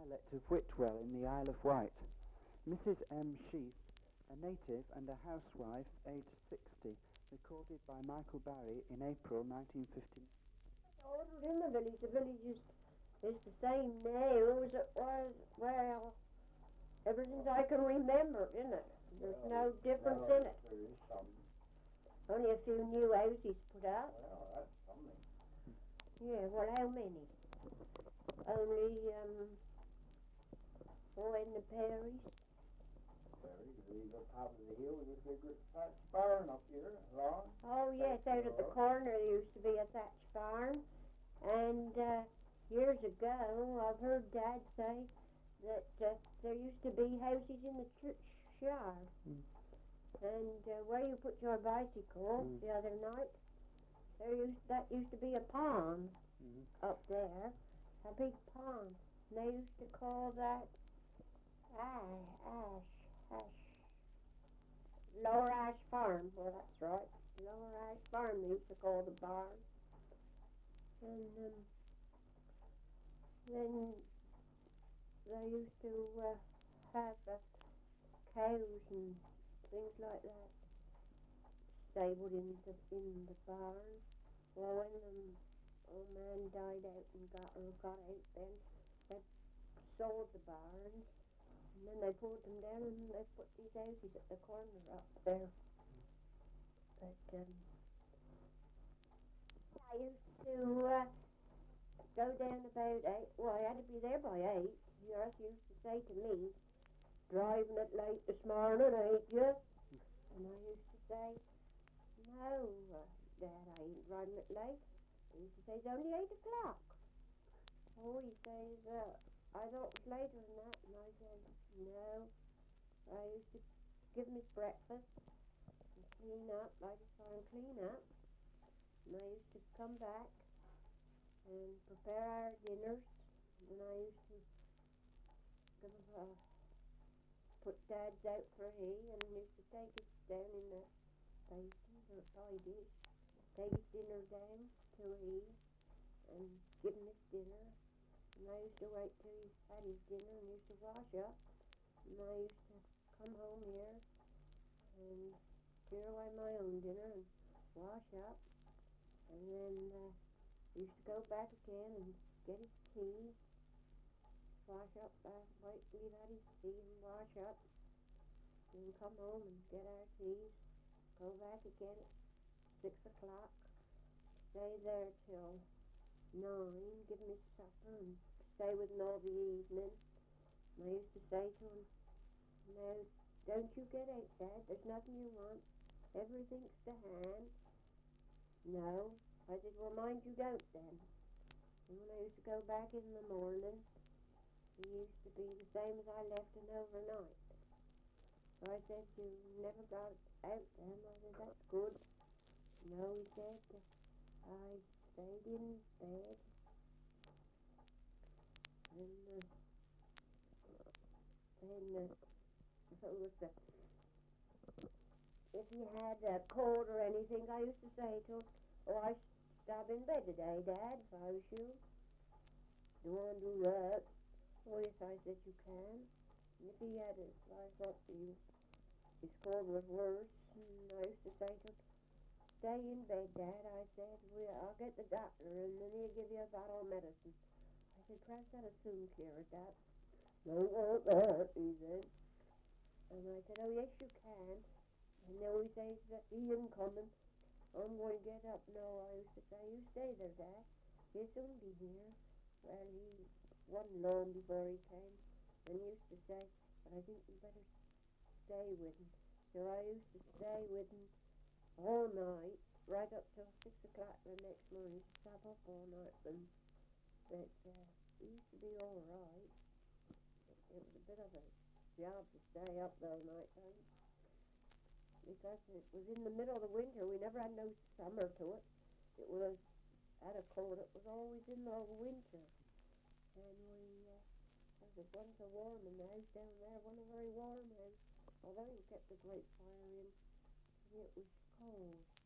dialect of Whitwell in the Isle of Wight. Mrs. M. Sheath, a native and a housewife, aged 60, recorded by Michael Barry in April 1959. Ordered in the village. The village is the same now as it was, well, ever since I can remember, isn't it? There's no difference in it. There is some. Only a few new houses put up. Well, that's something. Yeah, well, how many? Only, in the parish. There is. You go top of the hill, there's a big thatched barn up here, long. Oh, yes, out at the corner there used to be a thatched barn. And years ago, I've heard Dad say that there used to be houses in the churchyard. Mm. And where you put your bicycle the other night, that used to be a pond up there, a big pond. And they used to call that Lower Ash Farm. Well, that's right, Lower Ash Farm they used to call the barn. And then they used to have cows and things like that stabled in the barn. Well, when the old man died out and got out, then they sold the barns, and then they pulled them down and they put these houses at the corner up there. But I used to go down about 8. Well, I had to be there by 8. The earth used to say to me, "Driving it late this morning, ain't you?" And I used to say, "No, Dad, I ain't driving it late." He used to say, "It's only 8 o'clock." Oh, he says, "I thought it was later than that." And I said, "No." I used to give him his breakfast and clean up, light his fire and clean up. And I used to come back and prepare our dinners. And I used to give him put Dad's out for he, and he used to take it down in the basement or pie dish, take his dinner down to he, and give him his dinner. And I used to wait till he had his dinner and used to wash up. And I used to come home here and clear away my own dinner and wash up. And then used to go back again and get his tea, wash up, wait till he had his tea and wash up, and come home and get our teas, go back again at 6 o'clock, stay there till 9, give him his supper and stay with him all the evening. And I used to say to him, "Now, don't you get out, Dad, there's nothing you want, everything's to hand." "No." I said, "Well, mind you don't then." And when I used to go back in the morning, he used to be the same as I left him overnight. So I said, "You never got out then?" I said, "That's good." "No," he said, "I stayed in bed." And then if he had a cold or anything, I used to say to him, "Oh, I stop in bed today, Dad, if I was you." "Do you want to do that?" "Oh, yes," I said, "you can." And if he had I thought his cold was worse, and I used to say to him, "Stay in bed, Dad," I said, "I'll get the doctor, and then he'll give you a bottle of medicine." I said, "Perhaps that'll soon cure it up." "No, it won't that," he said. And I said, "Oh, yes, you can." And then he says, "He isn't coming. I'm going to get up." "No," I used to say, "You stay there, Dad. He'll soon be here." Well, he wasn't long before he came. And he used to say, "But I think you better stay with him." So I used to stay with him all night, right up till 6 o'clock the next morning. He used to stop up all night with him. But he used to be all right. It was a bit of a job to stay up those night times, because it was in the middle of the winter. We never had no summer to it. It was at a cold. It was always in the winter. And it wasn't so warm in the house down there. It wasn't a very warm house. Although we kept a great fire in, it was cold.